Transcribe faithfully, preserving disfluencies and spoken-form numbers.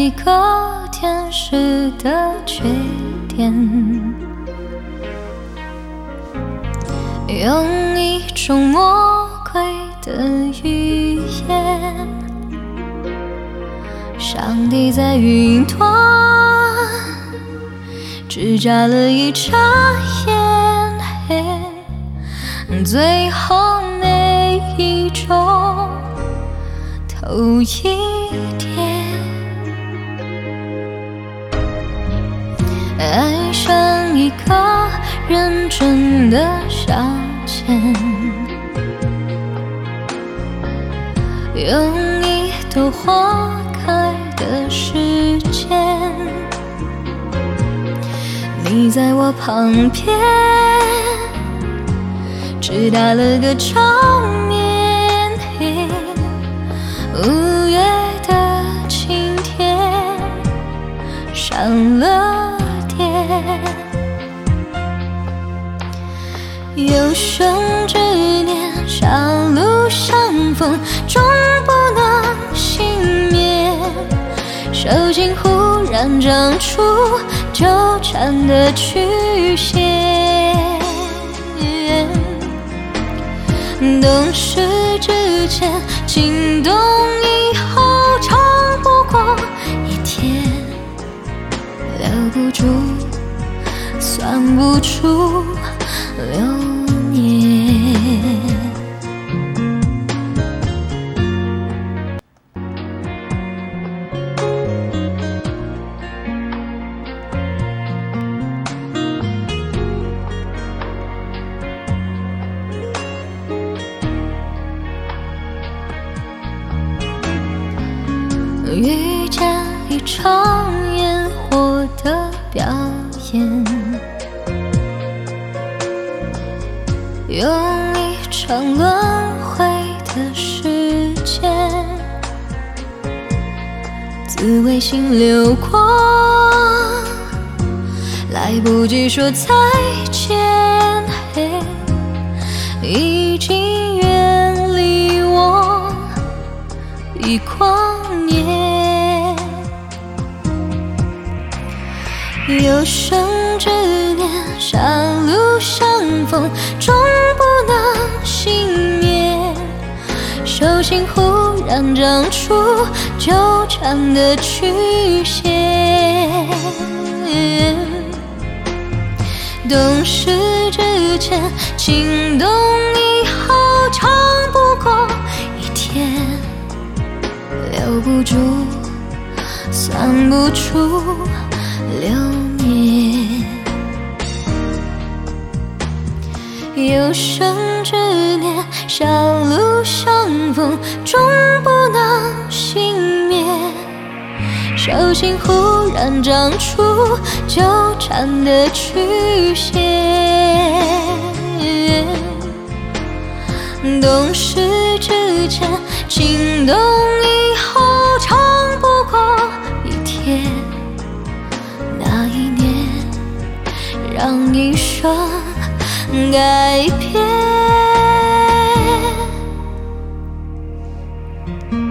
一个天使的缺点，用一种魔鬼的语言。上帝在云端只眨了一眨眼，嘿，最后每一种头一点。爱上一个认真的消遣，用一朵花开的时间，你在我旁边只打了个照面，五月的晴天闪了电，有生之年狭路相逢终不能幸免，手心忽然长出纠缠的曲线，懂事之前心动以后长不过一天，留不住算不出流年。遇见一场烟火的表演，用一场轮回的时间，滋味心流过，来不及说再见，嘿，已经远离我一光年。有生之年狭路相逢终不能幸免，手心忽然长出纠缠的曲线，懂事之前心动以后长不过一天，留不住算不出流年。有生之年狭路相逢终不能幸免，手心忽然长出纠缠的曲线，懂事之前心动以后长不过一天，那一年让一生改变。